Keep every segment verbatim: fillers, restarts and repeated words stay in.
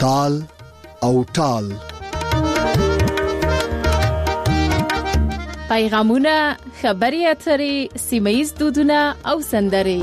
تال او ټال. پیغامونه، خبري اترې، سیمه‌ییز دودونه او سندرې.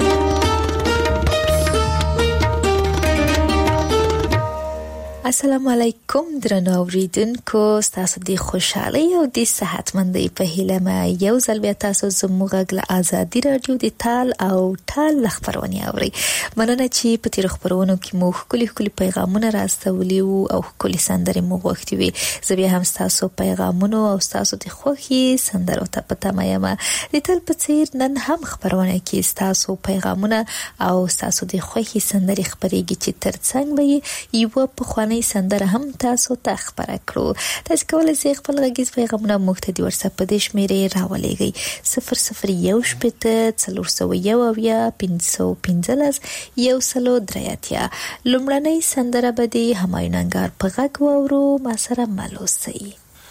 السلام علیکم درنو اوریدونکو، تاسو د خوشحالي او د صحتمندۍ په هیله مې یو ځل بیا تاسو زموږ غږ ازادي رادیو د تال او ټال خبرونه اوري. مننه چې په تیر خبرونو کې مو خولي خولي پیغامونه راستولي او خولي سندرې مو غوښتي وي. زه بیا هم تاسو پیغامونو او تاسو د خوخي سندرو ته پته مې د تل په څیر نن هم خبرونه کې تاسو پیغامونه او تاسو د خوخي سندرې خبرېږي چې ترڅنګ به یو په خواني سندره هم تاسو ته خبره کړو. تاسو کولای شئ خپل غږیز پیغامونه موږ ته د واتس اپ په دې شمیرې راولېږئ صفر صفر یو شپږ څلور سوه یو اویا پنځه پنځلس یو سلو درې اتیا. لومړنۍ سندره به د همایون انګار په غږ واورو. ما سره مل اوسئ.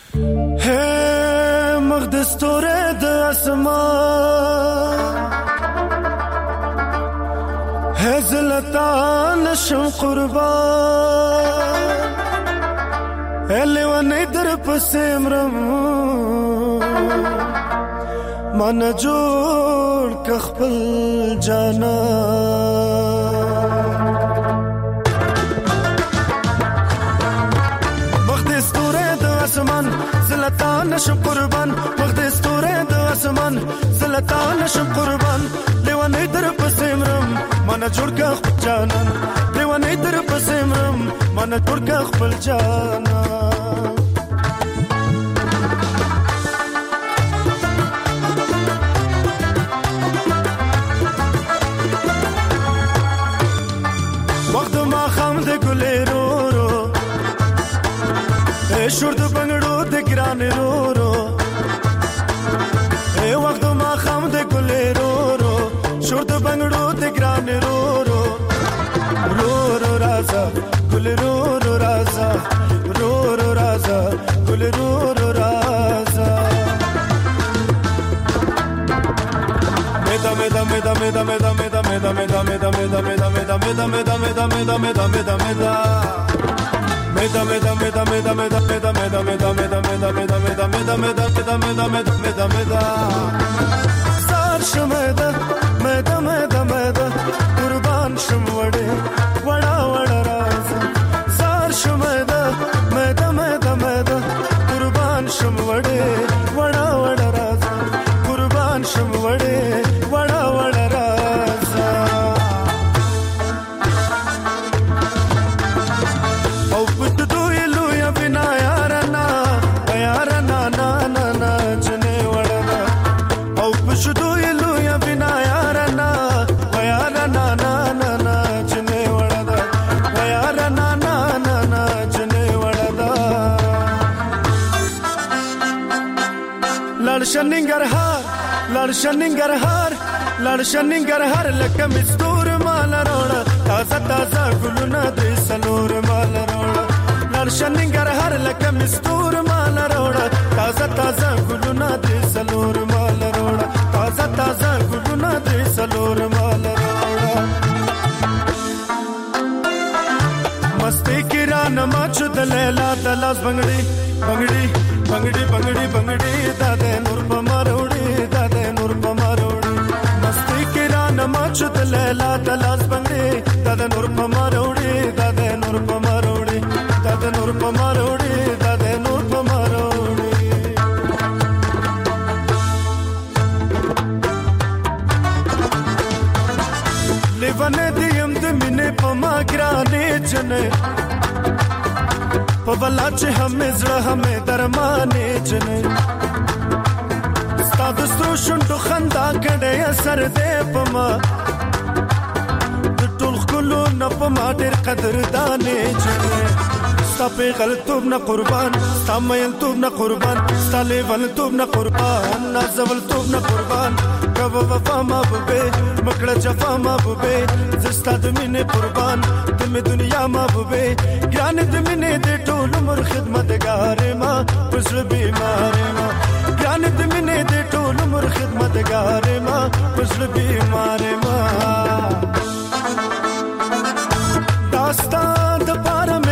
هې مقدس تورې د اسمان هزلتا نشم قربان الی ونی در پسیمرم من جوړ کخپل جانا مقدس تورې د اسمان زلتا نشم قربان مقدس تورې د اسمان زلتا نشم قربان لیوانی در پسیمرم من جوړ کا خپل جانا لیوانی در پسیمرم من جوړ کا خپل جانا وخت ما خام د ګلې رو رو اے شور د بنگړو د ګران رو رو اے وخت ما خام د ګلې رو رو شور د بنگړو د ګران رو رو رو رو رازا ګل رو رو رازا رو رو رازا ګل رو رو رازا مدا مدا مدا مدا مدا مدا مدا مدا مدا مدا مدا مدا مدا مدا مدا مدا مدا مدا مدا Meda meda meda meda meda meda meda meda meda meda meda meda meda meda meda meda meda meda sar shmeda meda meda meda qurban shmwade wada wada raza sar shmeda meda meda meda qurban shmwade wada wada raza qurban shmwade wada wada raza شننګرهار لړ شننګرهار لړ شننګرهار لکه مستور مال روړه تازه تازه ګلونه د سنور مال روړه لړ شننګرهار لکه مستور مال روړه تازه تازه ګلونه د سنور مال روړه تازه تازه ګلونه د سنور مال روړه مستی کران ماچ د لیلا د لاس بنگړي بنگړي بنگړي بنگړي بنگړي داده نور په ماروړي داده نور په ماروړي مستی کران ماچ د لیلا د لاس بنگړي داده نور په ماروړي داده نور په ماروړي داده نور په ماروړي داده نور په ماروړي لیوانه دیم د مینه په ما ګرانې جنې په بلا چې همې زړه همې درمانې جنې ستا د سترو شونډو خندا کړې اثر دې په ما د ټول ښکلو نه په ما ډېر قدردانې جنې ستا پیغلتوب نه قربان ستا میلتوب نه قربان ستا لیونتوب نه قربان نازولتوب نه قربان کبه وفا محبوبې مکړه جفا محبوبې زستا د مینې قربان د مې دنیا محبوبې ګران د مینې د ټول عمر خدمتګارې ما پزړه بیمارې ما ګران د مینې د ټول عمر خدمتګارې ما پزړه بیمارې ما داستا د پاره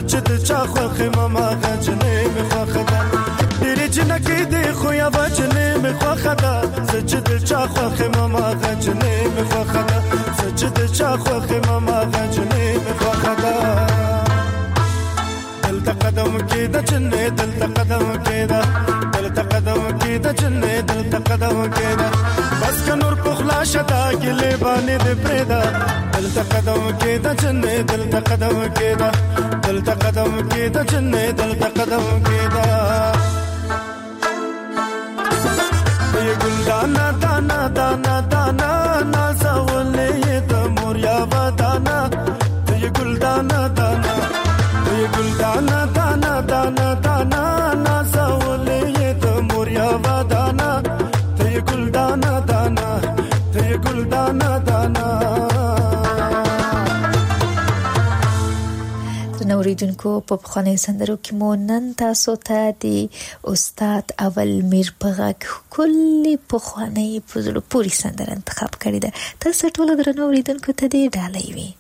سچ د چا خوخه ماما غجنې مې خوخه ده ډېرې جنکې دې خو یا وجنې مې خوخه ده سچ د چا خوخه ماما غجنې مې خوخه ده سچ د چا خوخه ماما غجنې مې خوخه ده دلته قدم کې د جنې دلته قدم کې ده دلته قدم کې د جنې دلته قدم کې ده بس که نور پخلا شدا ګلې باندې دې پرېدا دلته قدم کې د جنې دلته قدم کې ده دلته قدم کې د جنې دلته قدم کې ده یې ګل دانا دانا دانا دانا نازولې د موریا ودانا یې ګل دانا دانا یې ګل دانا دانا دانا دانا نازولې د موریا ودانا یې ګل دانا دانا یې ګل دانا دانا نوریدونکو په بخانه سندرو کې مو نن تاسو ته د استاد اول میر پغاک کلی په خوانه په زړه پوری سندره انتخاب کړی ده تاسو ټول درنو اوریدونکو ته دې ډالۍ وي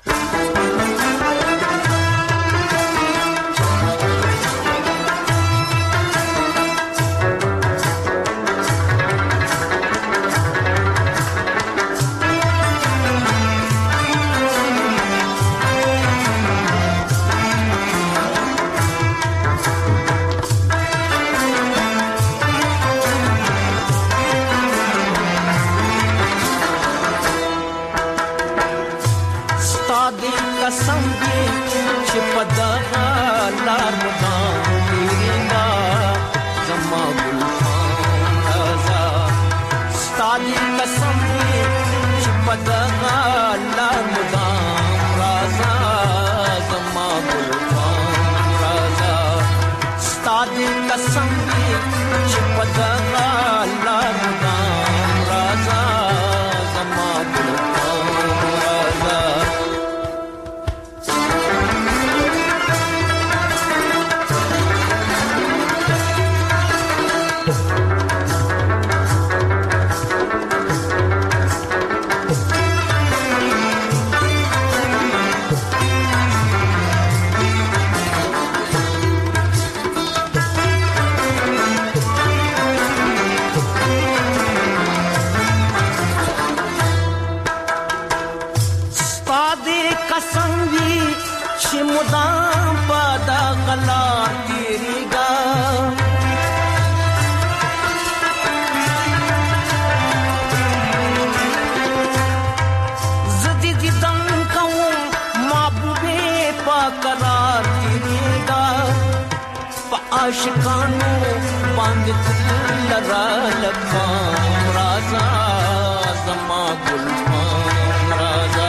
आशिकानो बांध लरा लखाम राजा जमा गुलफाम राजा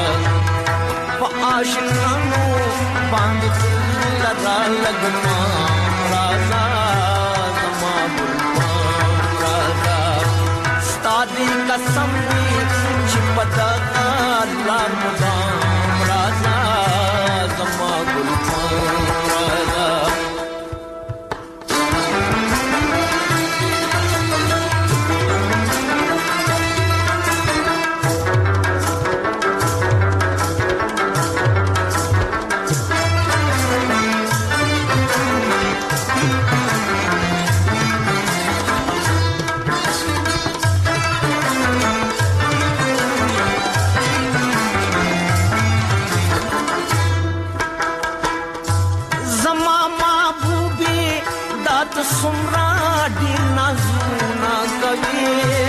आशिकानो बांध लरा लखाम राजा जमा गुलफाम राजा स्तादी कसम छिपता लाल मुदाम राजा जमा गुलफाम राजा सुमरा डी नाजुना कवि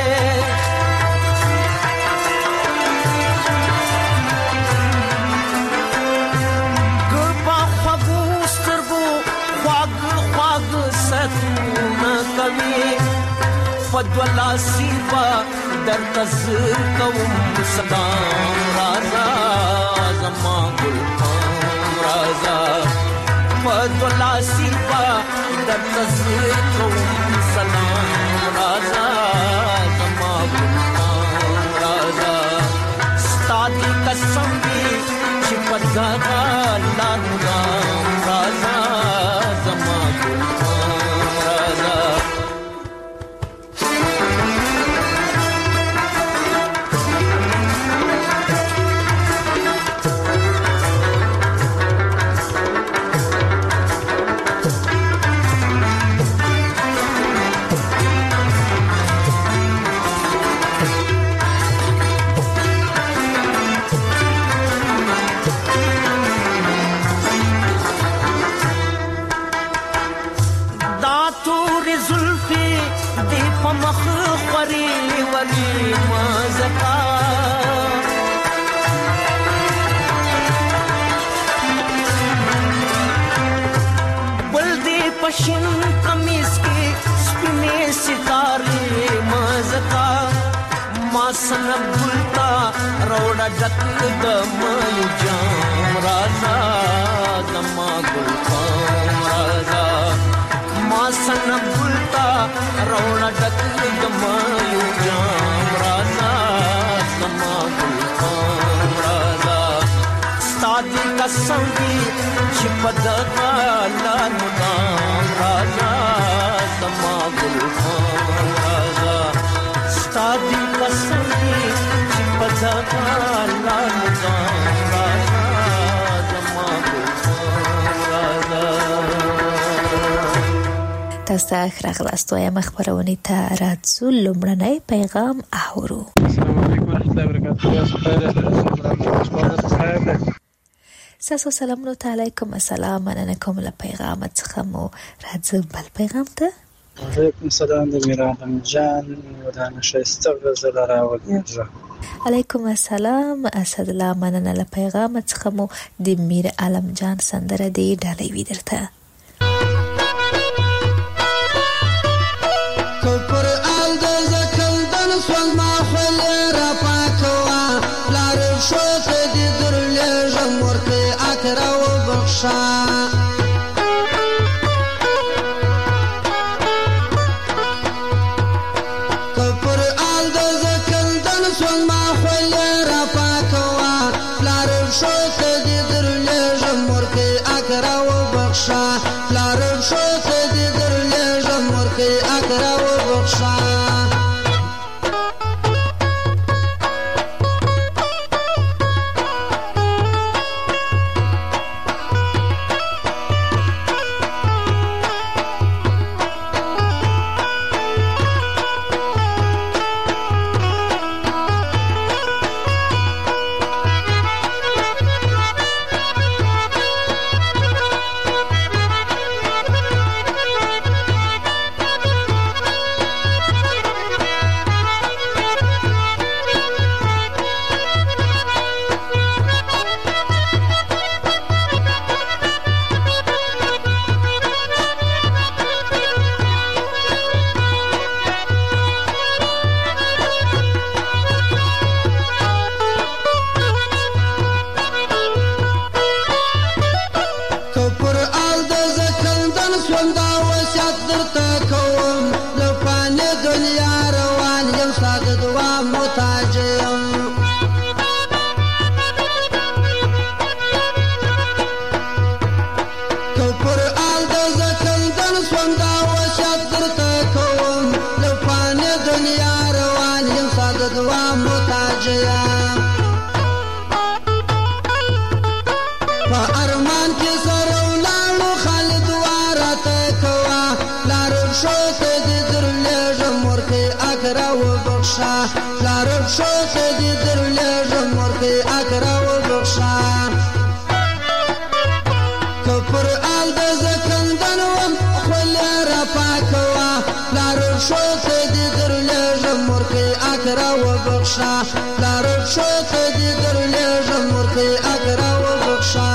गबा खगुस्तरगो खग खग सतुना कवि फद्वला सिवा दर तज़र कौम सदाम राजा जमा गुलफाम राजा फद्वला सिवा दर तज़र कौम सलाम राजा जमा गुलफाम राजा स्तादी कसम छिपता लाल राम राजा जमा गुलफाम राजा وری وری مزکا بل دی پشن قمیص کی سپینے ستارے مزکا ما سنب گلتا روڑا ڈک دم جام رازا دما گل خام رازا ما سنب گلتا روڑا ڈک دم جام رازا دما گل خام رازا ستادی قسم دی چپد غالا ندام رازا دما گل خام رازا ستادی قسم دی چپد غالا ندام رازا دما گل خام رازا. تاسو ته راغلاست وایم خبرونه ته راځو. لومړنی پیغام اورو. السلام علیکم ورحمۃ اللہ وبرکاتہ. ساسو سلام نو علیکم السلام. مننه کوم له پیغام څخه مو راځو بل پیغام ته. علیکم السلام د میران جان ودانه شایسته غزل راوړل. علیکم السلام اسد الله. مننه له پیغام څخه مو د میر عالم جان سندره دی ډالۍ وی درته. کفر آل د زکل دن سوال ما خل را پاکوا لار شوت دی درل جمور کی اکرا و بخشا کفر آل د زکل دن سوال ما خل را پاکوا لار شوت دی درل جمور کی اکرا و بخشا لار شوت دی درل جمور کی اکرا و بخشا لارب شوت دی درل جمور کی اکرا و بخشا کفر آل د زکندن و خل را پاکوا لارب شوت دی درل جمور کی اکرا و بخشا لارب شوت دی درل جمور کی اکرا و بخشا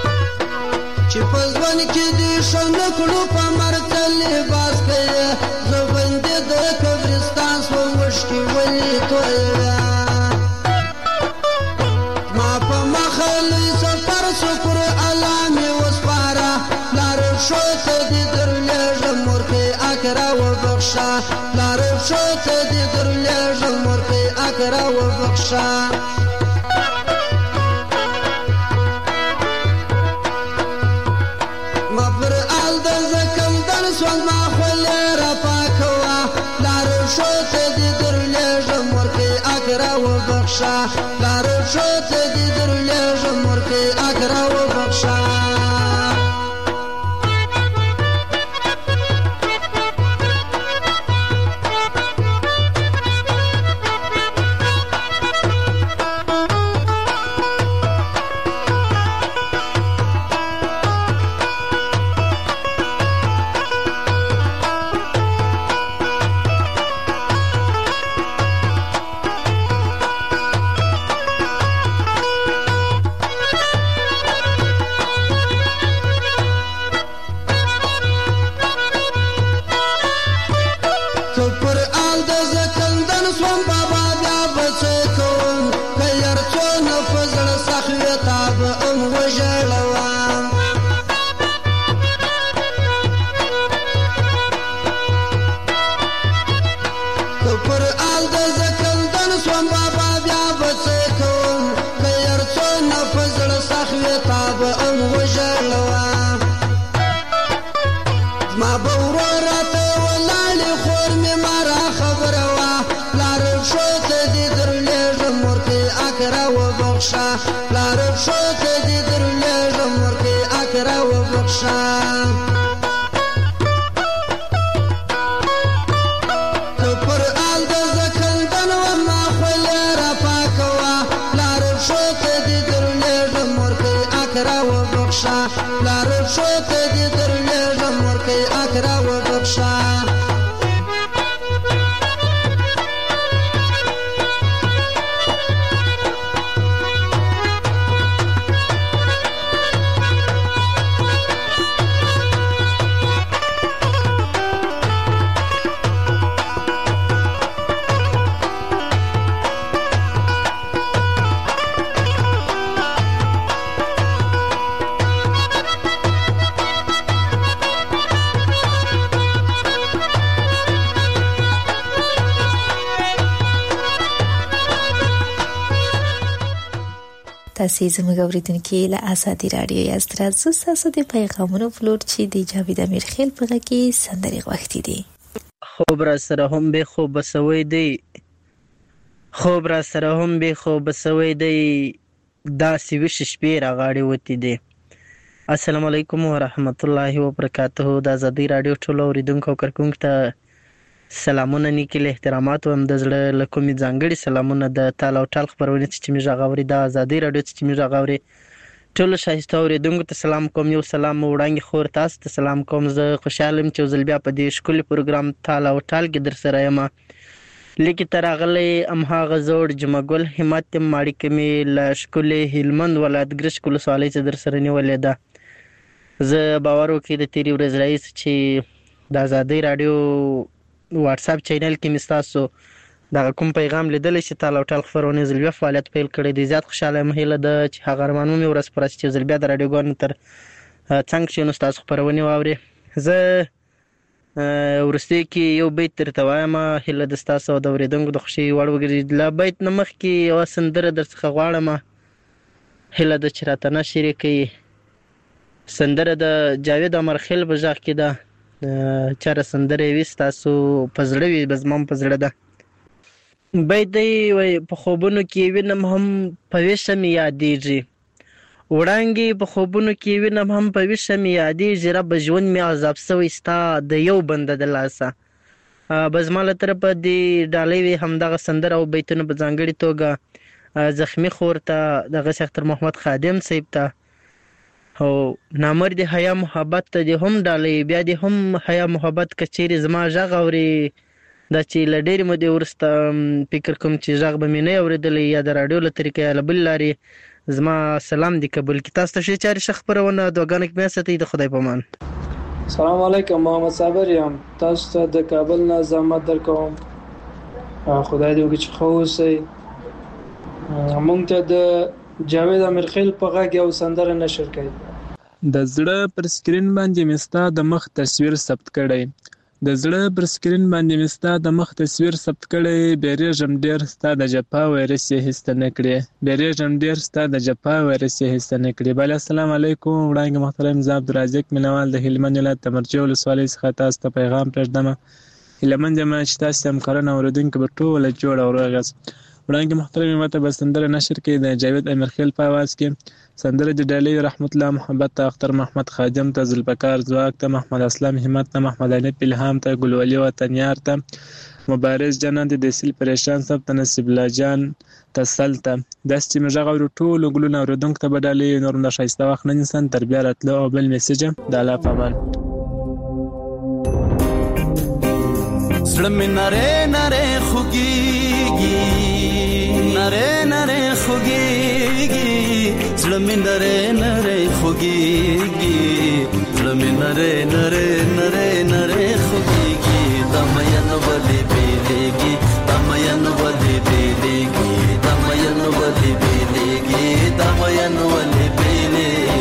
چې پزون کې دې شنه کړو په مرتل باس کې شو ته دې درلېږم مورکۍ اکره وبخښه پلار شو ته دې درلېږم مورکۍ اکره وبخښه ما پر آل د زکندن سوند ما خولې راپاکوه پلار شو ته دې درلېږم مورکۍ اکره وبخښه پلار شو ته دې درلېږم مورکۍ اکره وبخښه پلار شو ته دې درلېږم مورکۍ اکره وبخښه که پر آل د زکندن وم ما خولې راپاکوه پلار شو ته دې درلېږم مورکۍ اکره وبخښه پلار شو ته دې درلېږم مورکۍ اکره وبخښه تاسې زموږ اورېدونکي له ازادي راډیو یاست. راځو ستاسو د پیغامونو پلور چې د جاوید امیرخیل په غږ کې سندرې غوښتې دي. خوب را سره هم بې خوبه سوی دی خوب را سره هم بې خوبه سوی دی داسې ویښې شپې راغاړې وتې دي. السلام علیکم ورحمت الله وبرکاته. د ازادي راډیو ټولو اورېدونکو او کارکونکو ته سلامونه نیکې له احترامات وایم. د زړه له کومې ځانګړي سلامونه د تال او ټال خپرونې چې موږ غږ اوري د ازادي راډیو چې موږ غږ اوري ټولو ښایسته اورېدونکو ته سلام کوم. یو سلام وړاندې خور تاسو ته سلام کوم. زه خوشحاله یم چې یو ځل بیا په دې ښکلي پروګرام تال او ټال کې در سره یم. لیکې ته راغلی همهغه زوړ جمعګل همت یم اړیکه مې له ښکلي هلمند ولایت ګرشک ولسوالۍ چې در سره نیولې ده. زه باور وکړئ د تېرې ورځ راهیسې چې د ازادۍ راډیو واتساپ چینل کې مې ستاسو دغه کوم پیغام لیدلی چې تال او ټال خپرونې ځل بیا فعالیت پیل کړی دی. زیات خوشحاله یم. هیله ده چې هغه ارمانونه مې ورځ په ورځ چې ځل بیا د راډیوګانو تر څنګ کښېنو ستاسو خپرونې واورې. زه وروستۍ کې یو بیت درته وایم، هیله ده ستاسو او د اورېدونکو د خوښۍ وړ وګرځي. له بیت نه مخکې یوه سندره در څخه غواړم، هیله ده چې راته نشر یې کوي. سندره د جاوید امیرخیل په غږ کې ده. چېرې سندره یې وي ستاسو په زړه وي، به زما هم په زړه ده. بیت دی وایي په خوبونو کې وینم هم په ویښه مې یادېږي، وړانګې په خوبونو کې وینم هم په ویښه مې یادېږي، رب ژوند مې عذاب سوی ستا د یو بنده د لاسه. به زما له طرفه دې ډالۍ وي همدغه سندره او بیتونه په ځانګړې توګه زخمي خور ته، دغه اختر محمد خادم صاحب ته، او نامرد حیا محبت ته دې هم ډالۍ. بیا دې هم حیا محبت که چیرې زما غږ اوري، دا چې له ډېرې مودې وروسته فکر کوم چې غږ به مې نه اورېدلی، یا د راډیو له طریقې یا له بلې لارې، زما سلام دې قبول کړي. تاسو ته ښې چارې ښه خپرونه دعاګانو کې مې ساتئ. د خدای په امان. سلام علیکم، محمد صابر یم. تاسو ته د کابل نه زحمت درکوم. خدای دې وکړي چې ښه اوسئ. موږ ته د جاوید امیرخیل په غږ یو سندره نشر کړئ. د زړه پر سکرین باندې مې ستا د مخ تصویر ثبت کړی د زړه پر سکرین باندې مې ستا د مخ تصویر ثبت کړی بیریږم ډېر ستا د جفا ویرس یې هېڅ نه کړې بیریږم ډېر ستا د جفا ویرس یې هېڅ نه کړې. بله السلام علیکم. وړاندې محترم زه عبدالرازق مینوال د هلمند ولایت د مرجع ولسوالۍ څخه تاسو ته پیغام پرېږدم. هیلهمند یم چې تاسو همکاران او اورېدونکي به ټوله جوړ او روغ یاست. وړاندې محترم ماته به سندره نشر کړي د جاوید امیرخیل په اواز کې. سندره د ډالۍ رحمت الله محبت ته، اختر محمد خادم ته، ذوالفقار ځواک ته، محمد اسلام همت ته، محمد حنیف الهام ته، ګلولي وطنیار ته، مبارز جنان ته، د سیل پریشان صاحب ته، نصیب الله جان ته، سل ته. داسې چې مې غږ اورو ټولو ګلونو اورېدونکو ته به ډالۍ. نور هم د ښایسته وخت نه نیسم تر بیا راتلو او بل میسج د الله په امان. زړه مې نری نری خوږېږي نری نری خوږېږي زړه مې نری نری خوږېږي زړه مې نری نری نری نری خوږېږي دا مین ولې بېلېږي دا مین ولې بېلېږي دا مین ولې بېلېږي دا مین ولې بېلېږي.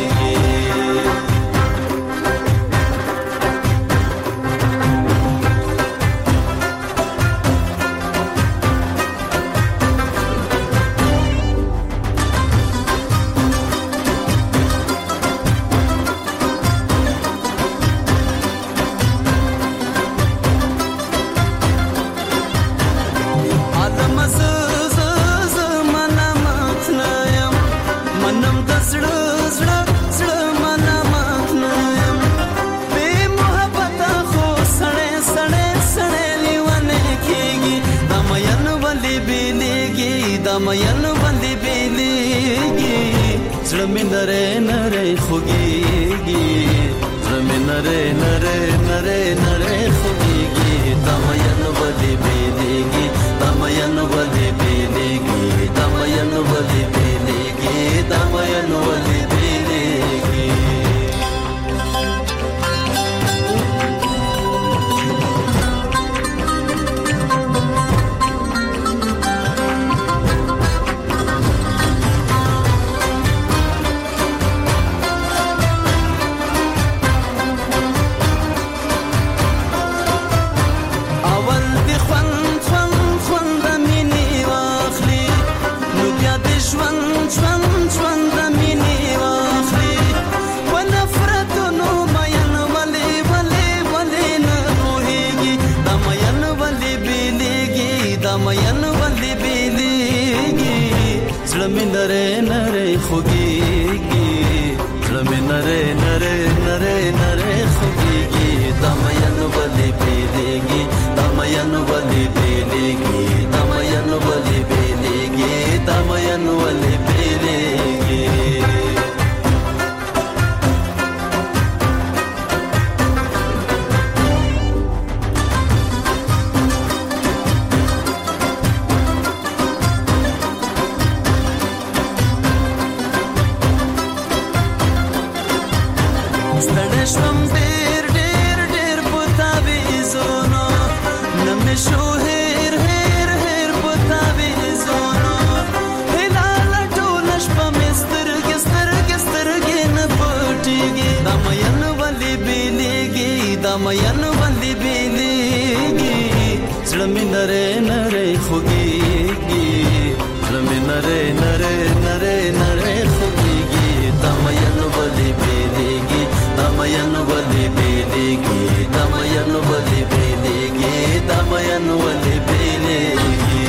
مین باندې بیلېږي زړه مې نری نری خوږېږي زړه مې نری نری نری نری خوږېږي دا مین باندې بیلېږي دا مین باندې بیلېږي دا مین باندې بیلېږي دا مین باندې بیلېږي. زړه مې نری نری خوږېږي زړه مې نری نری نری نری خوږېږي دا مین ولې بېلېږي دا مین ولې بېلېږي دا مین ولې بېلېږي دا مین ولې بېلېږي. مین باندې بیلېږي زړه مې نری نری خوږېږي زړه مې نری نری نری نری خوږېږي دا مین باندې بیلېږي دا مین باندې بیلېږي دا مین باندې بیلېږي دا مین باندې بیلېږي.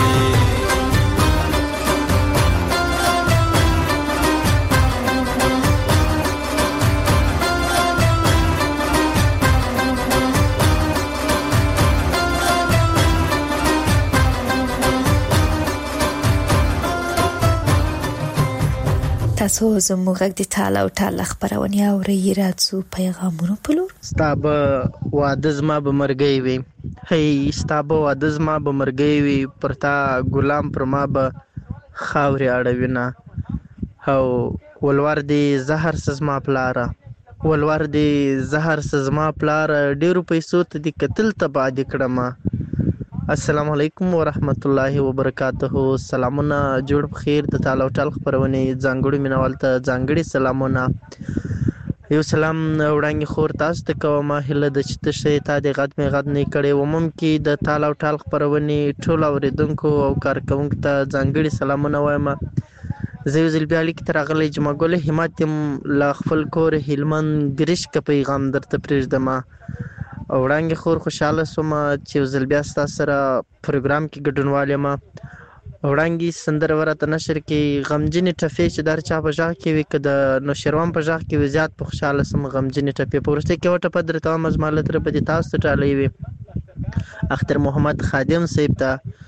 تاسو زموږ غږ د ټال او ټال خبرونه اورئ. راځو پیغامونو په لور. ستا به واده زما به مرګی وي هی ستا به واده زما به مرګی وي پر تا ګلام پر ما به خاورې اړوینه او ولور دې زهر سزما پلاره ولور دې زهر سزما پلاره ډېرو پیسو ته دې قتل تباه دې کړمه. السلام علیکم ورحمت الله وبرکاته. سلامونه جوړ بخیر د ټال او ټال خبرونه ځانګړي مینوال ته ځانګړي سلامونه. یو سلام وړاندې خور تاسو ته کوم هله د چې تشه تا د غد می غد نه کړي ومم کې د تال او ټال خبرونې ټول اوریدونکو او کارکونکو ته ځانګړي سلامونه وایم. زه یو ځل بیا لیک تر غلې جمع ګل همت لا خپل کور هلمند ګریش ک پیغام درته پرېږدم. او وړاندې خور خوشاله سوم چې یو ځل بیا ستاسو سره پروګرام کې ګډونوال یم. وړاندې سندره ورته نشر کې غمجنې ټپې چې در چا په غږ کې وي که د نوشیروان په غږ کې وي زیات په خوشحاله سم. غمجنې ټپې په وروستۍ کې یوه ټپه درته وایم زما له طرفه دې تاسو ته ډالۍ وي. اختر محمد خادم صاحب ته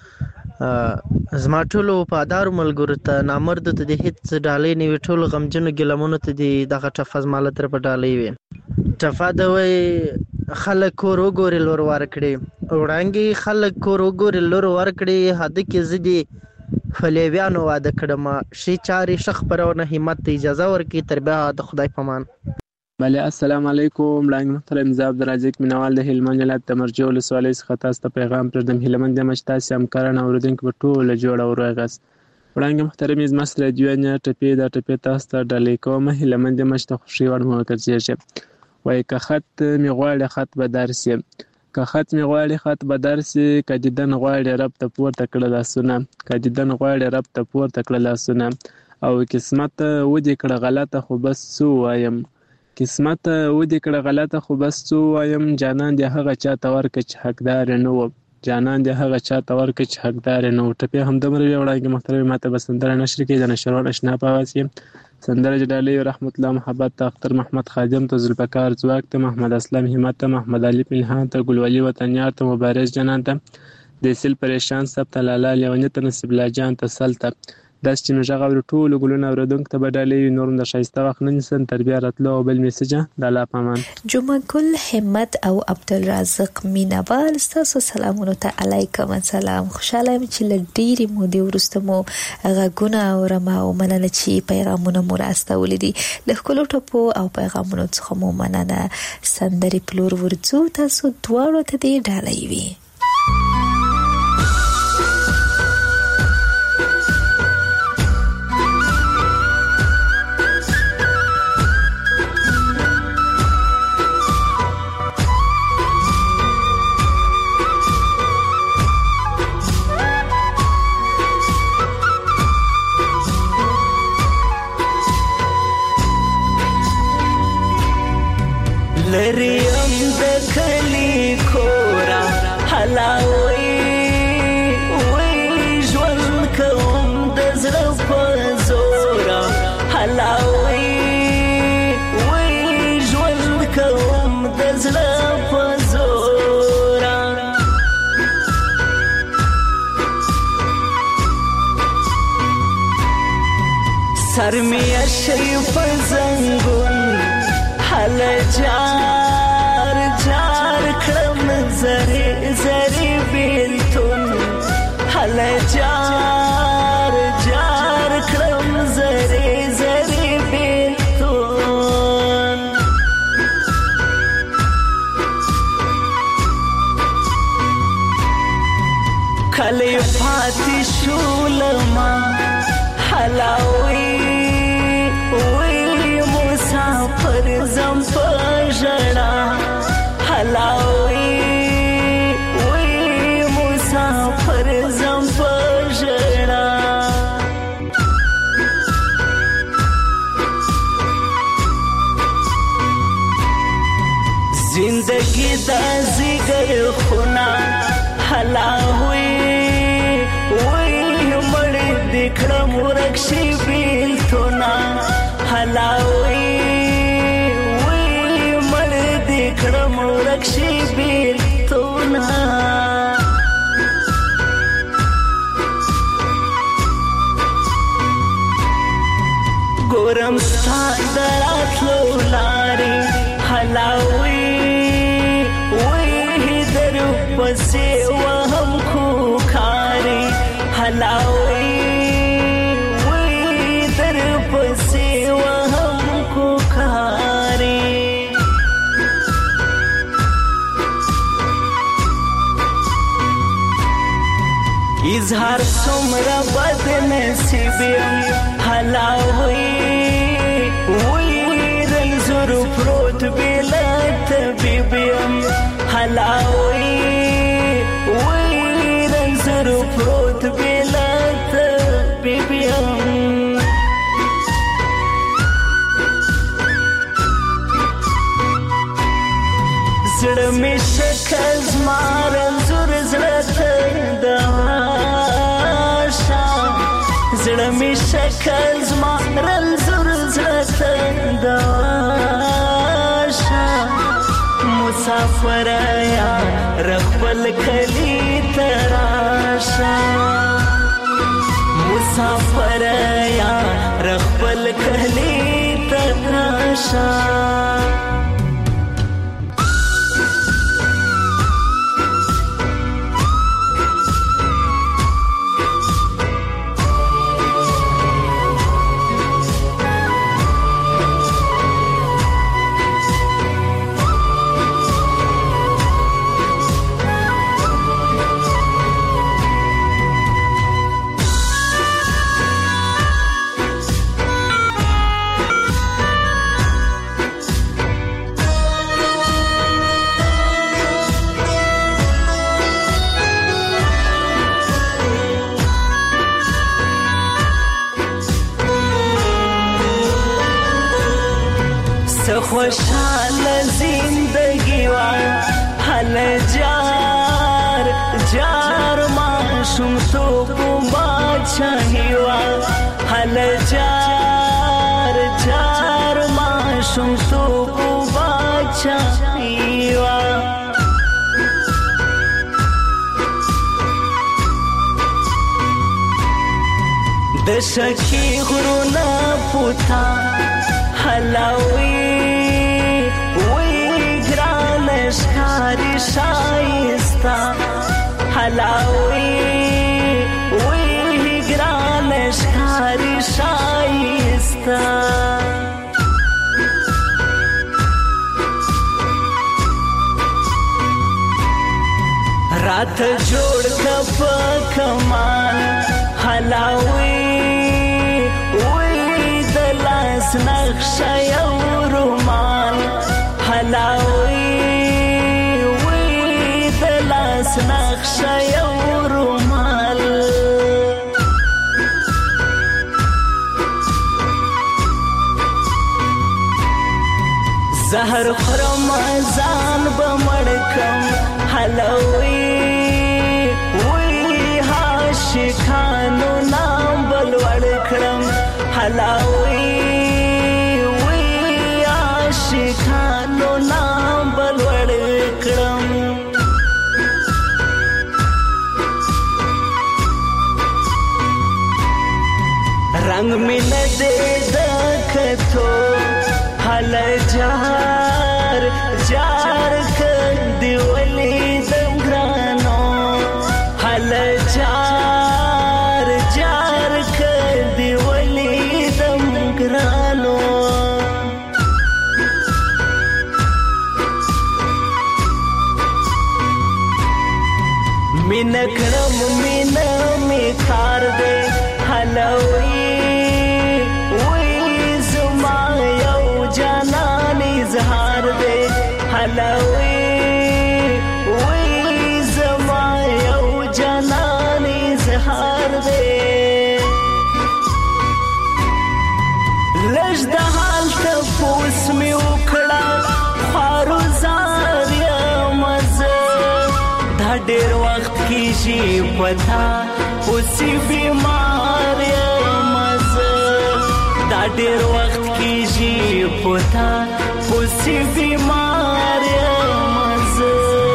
زما ټولو وفادارو ملګرو ته نامردو ته دې هېڅ ډالۍ نه وي ټولو غمجنو ګیلمونو ته دې دغه ټپه زما له طرفه ډالۍ وي. ټپه ده وایي خلک کور وګورې لور ورکړې. وړاندې خلک کور وګورې لور ورکړې هده کې زه دې فلیویانو واده کړم. ښې چارې ښه خپرونه همت ته اجازه ورکړي تر بیا د خدای په امان. بله السلام علیکم. وړاندې محترم زه عبدالرزاق مینوال د هلمند ولایت د مرجع ولسوالۍ څخه تاسو ته پیغام پرېږدم. هیله یم چې تاسې همکاران او اورېدونکي به ټوله جوړه او روغ یاست. وړاندې محترم زما سره دوې نه ټپې دا ټپې تاسو ته ډالۍ کوم. هیله مند یم چې د خوښۍ وړ مو وګرځېږي. وایي که خط مې غواړي خط به درسي، که خط مې غواړي خط به درسي، که دیدن غواړي رب ته پورته کړه لاسونه، که دیدن غواړي رب ته پورته کړه لاسونه. او قسمت ودې کړه غلطه خو بس څه ووایم، قسمت ودې کړه غلطه خو بس څه ووایم. جانان دې هغه چاته ورکړه چې حقدار نه و، جانان دې هغه چاته ورکړه چې حقدار نه و. ټپې همدومره وي. وړاندې محترم ماته به سندره نشر کړي د نشروان اشنا په اواز کې. سندره چې ډالۍ رحمت الله محبت ته، اختر محمد خادم ته، ذوالفقار ځواک ته، محمد اسلام همت ته، محمد علي پنهان ته، ګلولي وطنیار ته، مبارز جنان ته، دیسل پریشان سب ته، لالا لیوني ته، نصیب الله جان ته، سل ته. داسې چې مې غږ اوري ټولو ګلونه اورېدونکو ته به ډالۍ وي. نور هم د ښایسته وخت نه نیسم تر بیا راتلو او بل میسجه د الله په امان. جمعه ګل همت او عبدالرزاق مینوال ستاسو سلامونو ته علیکم السلام. خوشحاله یم چې له ډېرې مودې وروسته مو غږونه اورم او مننه چې پیغامونه مو راستولي دي. له ښکلو ټپو او پیغامونو څخه مو مننه. سندرې پلور ورځو تاسو دواړو ته دې ډالۍ وي. لریم د کلی کورا حلاوي وي ژوند کوم د زړه په زورا حلاوي وي ژوند کوم د زړه په زورا. سر می شریف زنګون حل جار جار کړم زری زری بیلتون، حل جار جار کړم زری زری بیلتون. کلی پاتې شولما حلاوي وي مسافر زم پژړا حلاوي وي مسافر زم پژړا. زندگی دا زیګر خونا حلاوي وي مړ دکړم ورکشي بیلتونا حلاوي وي مړ دکړم ورکشي بیلتونا. ګورم ستا دراتلو لارې حلاوي وي در پسې وهم خو کاري حلاوي وي در پسې وهم خو کاري. اظهار څومره بد نصیب یم حلاوي وي رنځور زړه می شکل زما رنځور زړه ته دواشه زړه می شکل زما رنځور زړه ته دواشه مسافر یا رخبل کلی تراشه مسافر یا رخبل کلی تراشه خوشحال زندگی و حل جار جار معشوم تو کو بادشاہی و حل جار جار معشوم تو کو بادشاہی و د شکی غرونا پوتا حلاوی شکاری شایستا حلاوی وی گران شکاری شایستا رات جوړ کپ کمان حلاوی وی دلاس نقش یو رومان حلاوی نقش یو رومال زهر خرم ځان بمړکم حلوي وی عاشقانو نام بل وړکم حلوي وی عاشقانو نام بل وړکم رنگ می نه دې دکتو حل جار جار کدی ولی دنګرانو حل جار جار کدی ولی دنګرانو مین کړم مین می کار دې حلوي حلوي وی زما یو جانانی زهار دے لږ د حال تپوس می وکړه خارو زار یم زه دا ډېر وخت کېږي پتا اوسې بیمار یم زه دا ډېر وخت کېږي پتا اوسې بیمار یم زه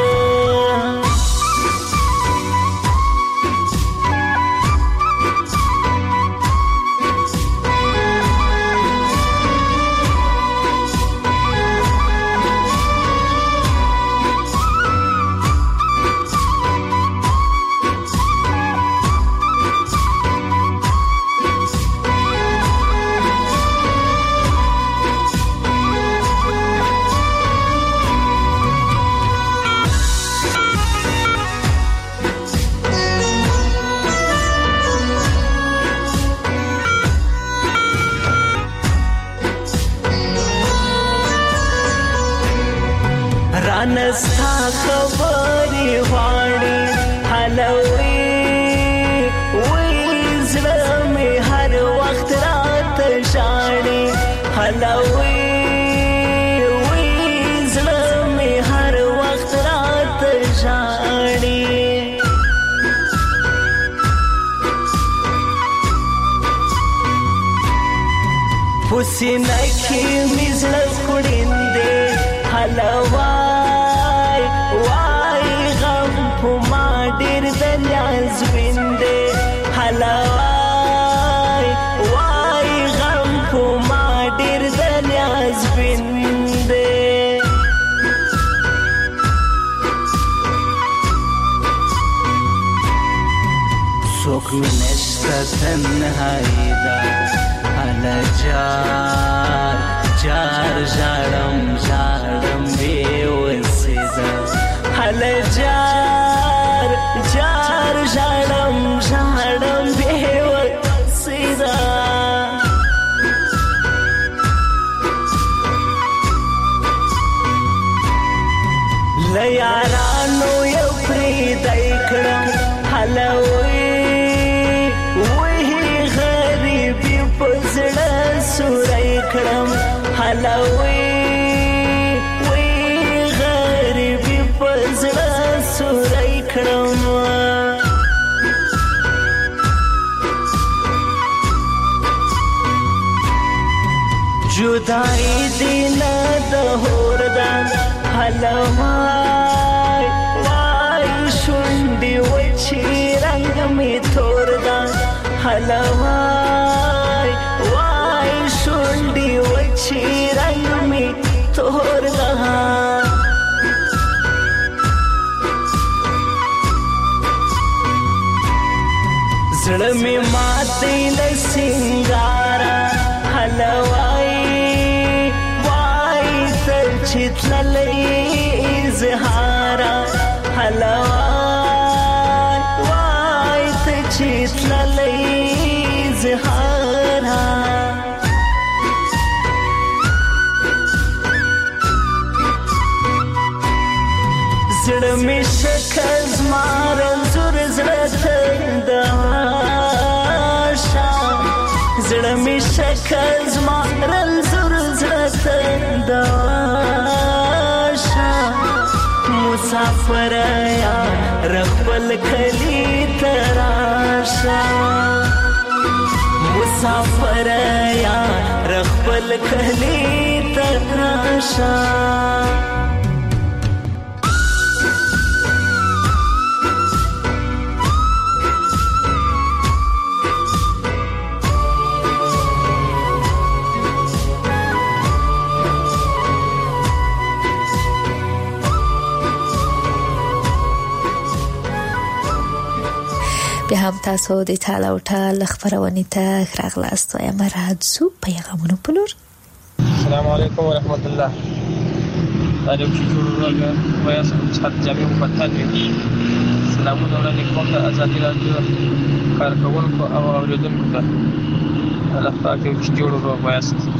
نستا خبرې غواړي حلوي وی زړه مې هر وخت راته ژاړي حلوي وی زړه مې هر پسینه کې مې زړه خوړیندې حلوای وای غم په ما ډېر د نیاز ویندې حلوای وای غم په ما ډېر د نیاز ویندې څوک مې نشته تنهایي ده هله جار جار ژاړم ژاړم بې وسېده هله جار جار ژاړم ژاړم بې وسېده له یارانو یو پرېږدی کړم هله سورای کړم حلاوي وي غریبي په زړه سورای کړم جدائی دینا د هوردا حلاوي وای شونډي وچی رنگ می تور دا حلاوي شونډي وچی رنگ می تور دا زړه می ماتې له سنگارا حلوای وای تر چې تللې اظهارا حلوای وای تر چې تللې اظهارا زړه می شکز مارن زور زړه تنداشا زړه می شکز مارن زور زړه تنداشا مسافر یا رخبل کلی تراشا مسافر یا رخبل کلی تراشا بیا هم تاسو د ټال او ټال خبرونه ته راغلاست وایم راځو پیغامونه په لور. السلام علیکم ورحمت الله. تعالی چې جوړ راغله وایي چې جامع مفتح دي. سلامونه وړاندې کوم د ازادي راډیو کارکونکو او اوریدونکو ته. الله پاک چې جوړ راغلی.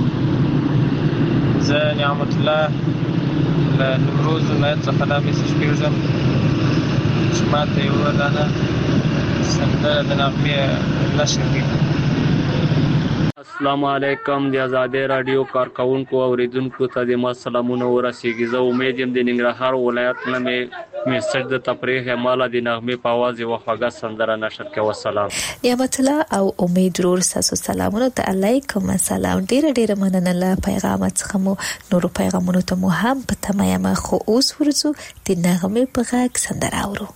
زه نعمت الله له نمروز ولایت څخه د میسج پیژم چې ماته یو ودانه سندره د نغمې نشر کړي. السلام علیکم د آزادي رادیو کارکونکو او اوریدونکو ته د ما سلامونه ورسیږي. زه امید یم د ننګرهار ولایت نه مې میسج د تفریح مالا د نغمې په आवाज یو خوږه سندره نشر کړه. والسلام. نعمت الله او امید ورور تاسو سلامونه ته علیکم السلام. ډیر ډیر مننه له پیغام څخه مو نور پیغامونو ته مو هم په تمه خو اوس ورځو د نغمې په غږ سندره اورو.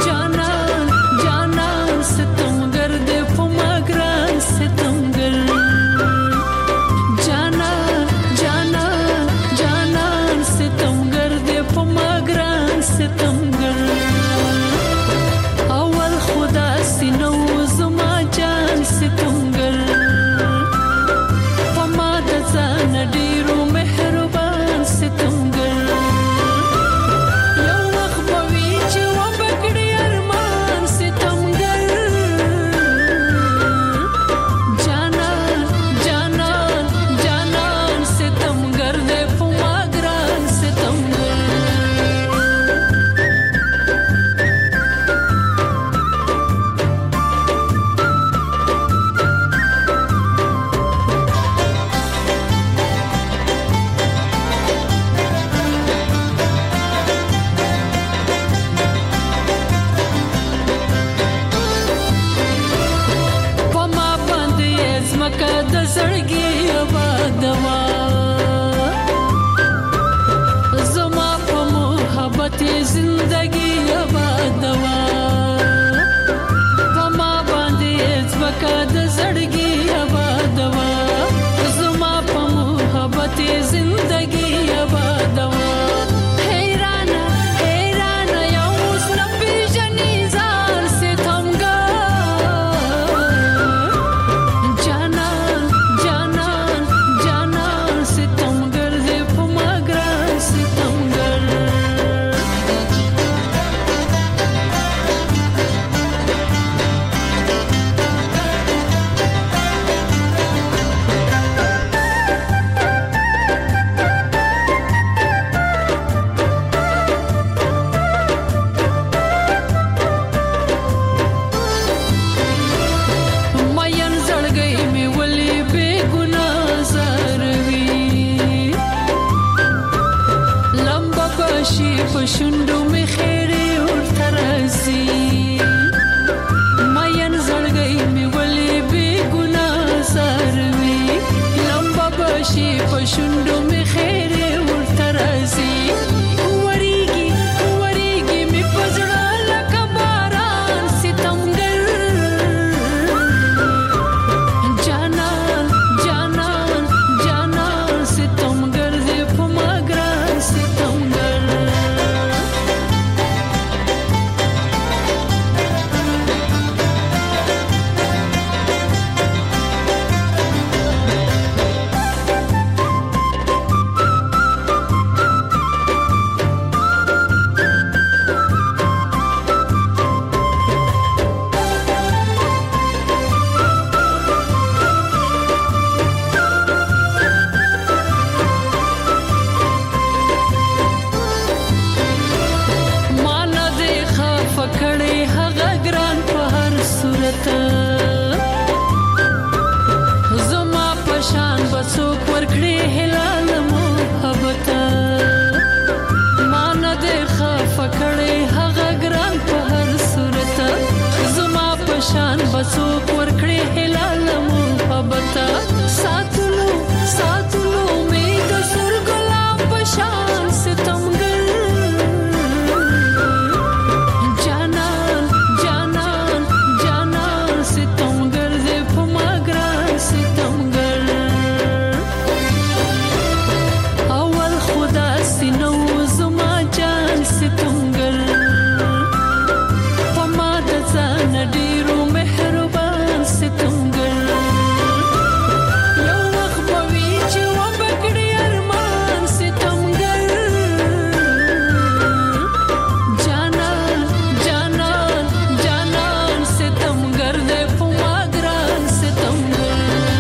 Gram پشان بسوک ورکړې هلال محبت ساتلو ساتلو می د سر ګلاب پشان ستمګر جانان جانان جانان ستمګر دې پمګران ستمګر اول خدا سينو زما جان ستمګر ډیرو مهربان ستمګر یو وخت به وي چې وبکړي ارمان ستمګر جانان جانان جانان ستمګر دې په ما ګران ستمګر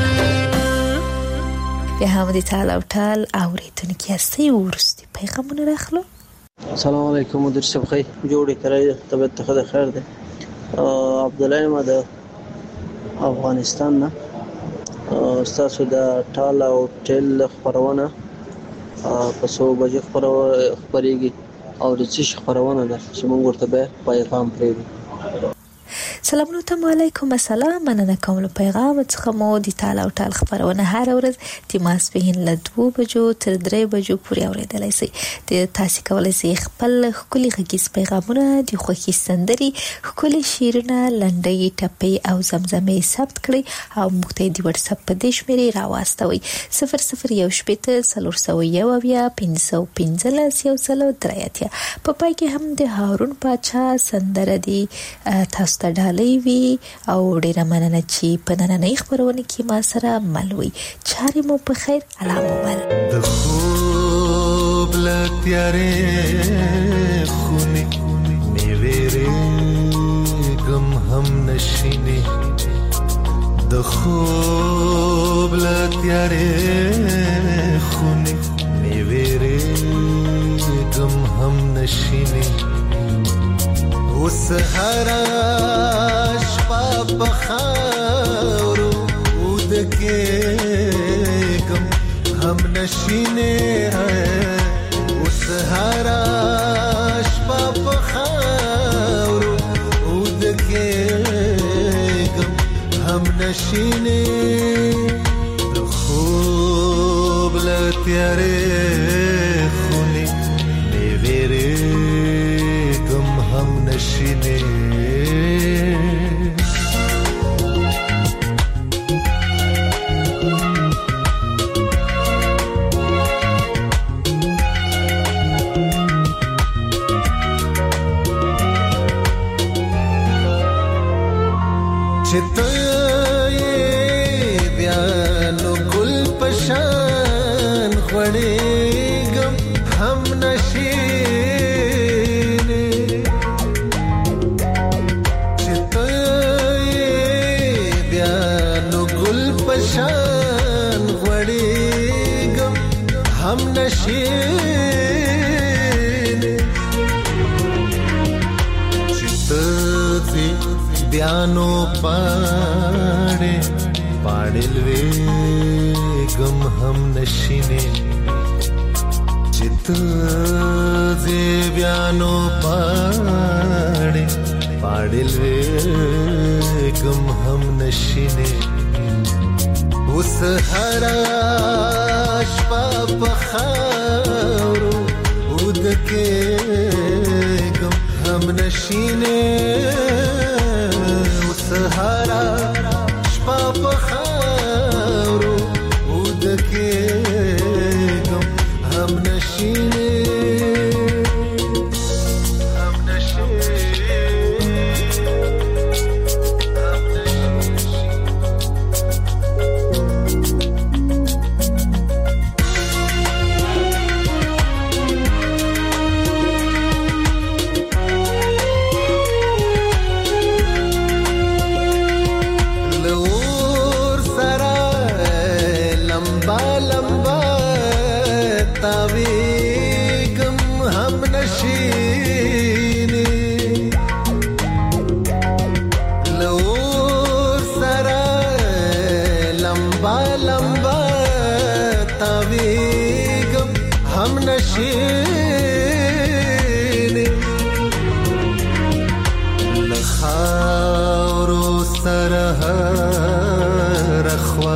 بیا هم د ټال او ټال اورېدونکي هستئ وروستي پیغامونه راخلو. السلام علیکم مدیر صاحب خی جوړې کړئ طبیعت ته خیر ده. عبدالله ما د افغانستان نه تاسو د ټال او ټل خبرونه په څو بجې خبرېږي او د څه خبرونه ده چې موږ ورته به پیغام پرېږدو. سلام علیکم السلام مننه کوم له پیغام څخه مو د ټال او ټال خبرونه هر ورځ د ماسپښین له دوه بجو تر درې بجو پورې اورېدلای شئ. د تاسو کولای شئ خپل خولي غږیز پیغامونه د خوښي سندري خولي شیرونه لنډي ټپي او زمزمه ثبت کړئ او موږ ته د واتس اپ په دې شمیرې راواستوي صفر صفر یو شپږ څلور سوه یو اویا پنځه پنځلس یو څلور درې اتیا. په پای کې هم د هارون پاچا سندره دی تاسو ته ډالۍ وي او ډیره مننه چې په نننۍ خبرونه کې ما سره مل وي. چارې مو په خیر علامه ول د خوب لتیارې خونې نیویرې غم هم نشینې د خوب لتیارې خونې نیویرې غم هم نشینې وسهرا شپه په خاورو ودکې غم هم نشینې وسهرا شپه په خاورو ودکې غم هم نشینې د خوب لتیارې خونې نیویرې هم نشینه چته بیا نو ګل پشان غړې غم هم نشینه شان غړېږم هم نشین چې ته دې بیانو پاړې پاړل وېږم هم نشینې چې ته دې بیانو پاړې پاړل وېږم هم نشینې وسهرا شپه په خاورو ودکې غم هم نشینې وسهرا شپه په خاورو ودکې غم هم نشینې سره هر خوا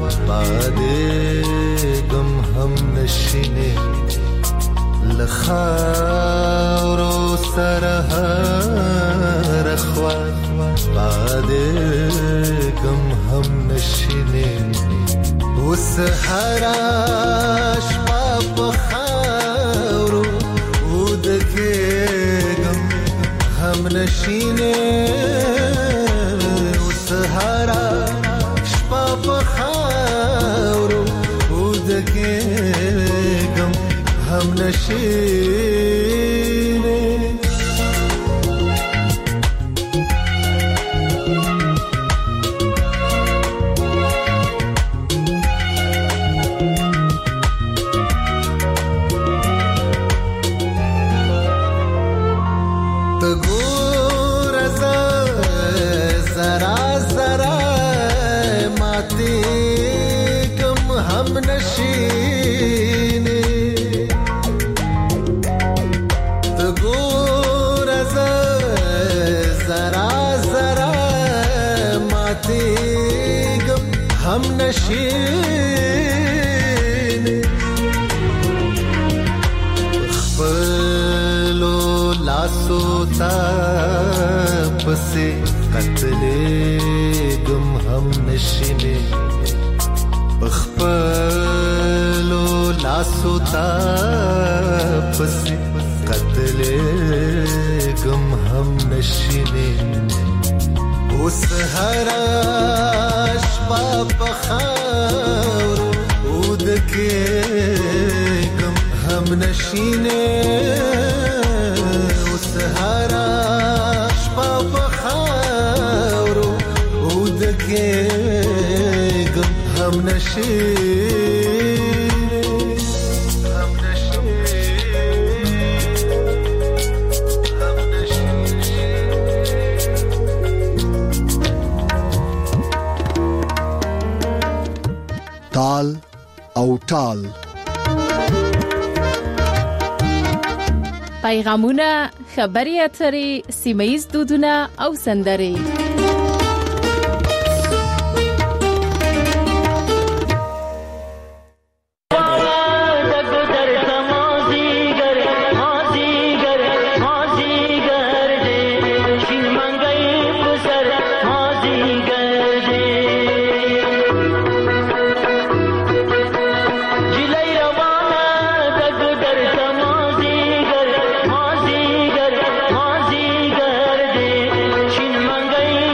بادېږم هم نشینې لخاورو سره هر خوا بادېږم هم نشینې اوس هره شپه په خاورو ودکېږم هم نشینې اوس هره شپه په خاورو ودکېږم هم نشینې هم نشین خپلو لاسو تا پسې قتلېږم هم نشین خپلو لاسو تا پسې قتلېږم هم نشین اوس هره شپه په خاورو ودکېږم هم نشینې اوس هره شپه په خاورو ودکېږم هم نشینې تال او ټال پیغامونه، خبري اترې، سیمه‌ییز دودونه او سندرې Mangai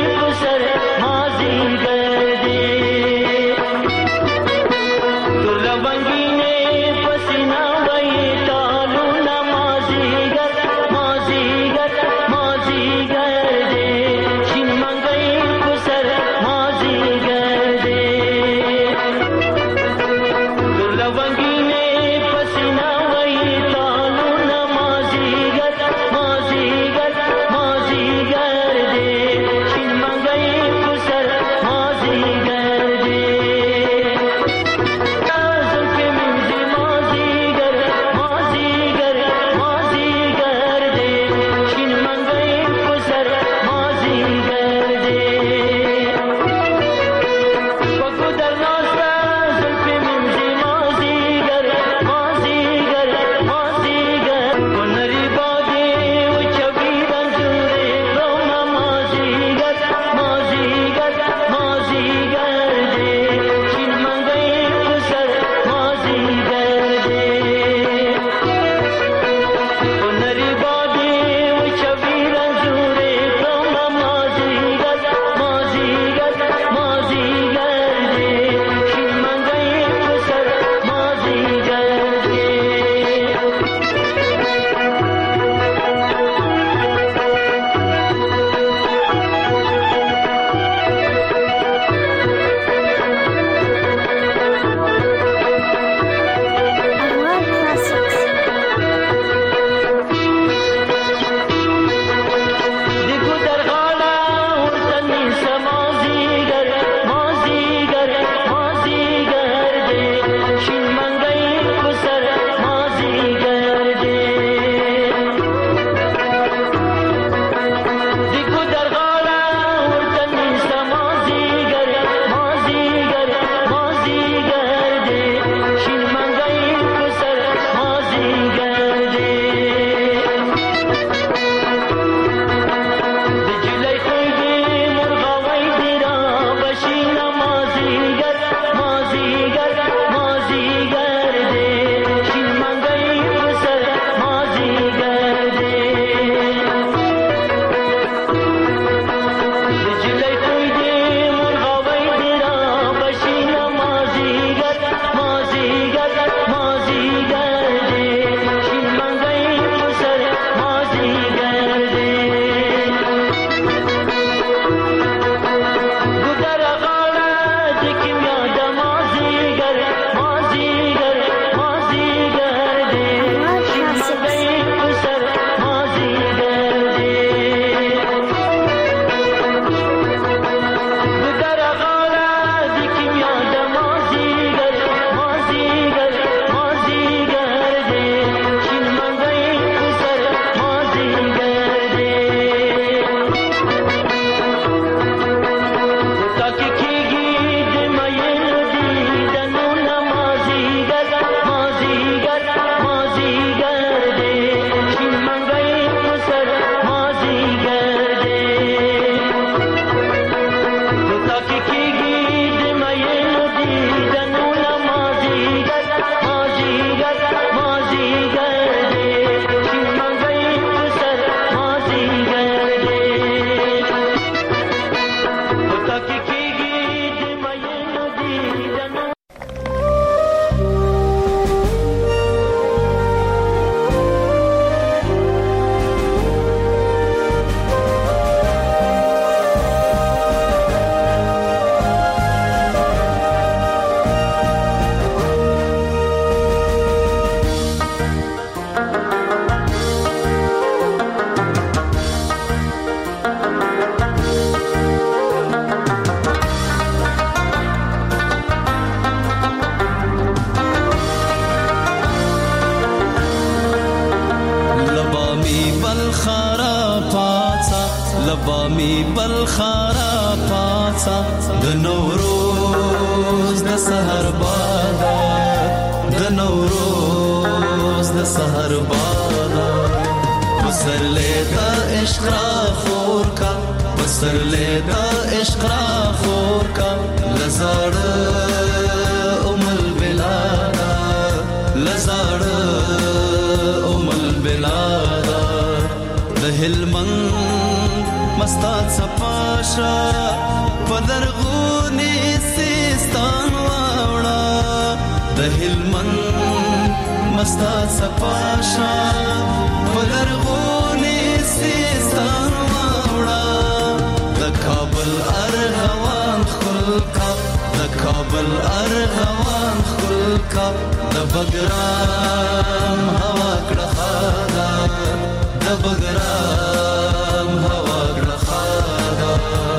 پاڅه د نوروز د سحر باده د نوروز د سحر باده پسرلی د عشق را خور کا پسرلی د عشق را خور کا لزاړه ام البلاده لزاړه ام البلاده د هلمند مستات صفاشا پدرغونی سیستان واوڑا د هلمند مستات صفاشا پدرغونی سیستان واوڑا د کابل ارغوان خلقا د کابل ارغوان خلقا د بګرام هوا کړه خادا د بګرام هوا کړه خادا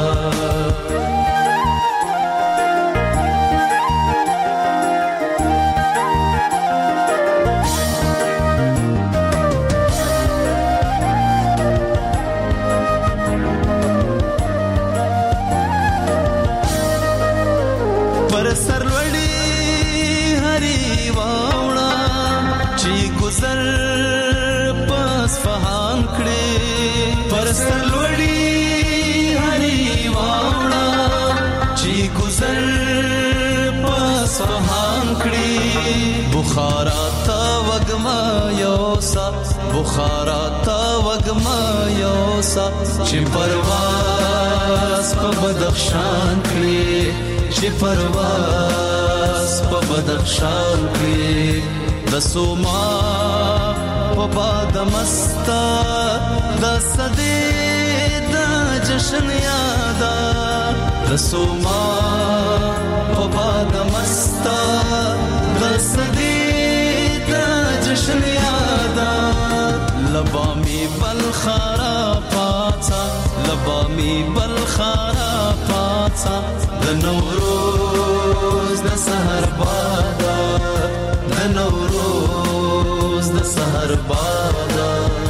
پر سرلوړي هري واوړه چې گزر پس فهان کړي پر سرلوړي هري واوړه چې گزر پس فهان کړي بخارا تا وګما یوسا بخارا تا وګما یوسا چې پرواز په بدخشان کړي چې پرواز په بدخشان کې د سوما په باد مستا د صدې د جشن یادا د سوما په باد مستا د صدې د جشن یادا لبامي بلخرا پاڅا لبامي بلخرا پاڅا د نوروز د سحر بادا د نوروز د سحر بادا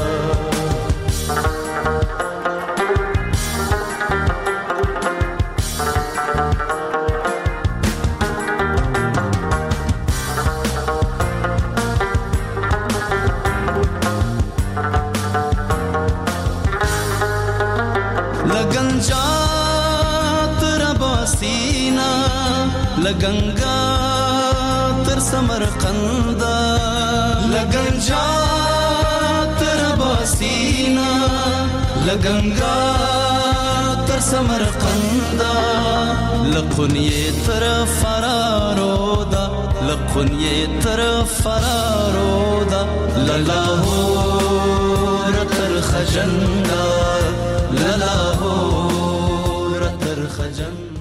لګنجا تر باسینا لګنګا تر سمرقند لګنجا تر باسینا لګنګا تر سمرقند لقنیه تر فرارودا لقنیه تر فرارودا للاهور تر خجندا للاهور تر خجندا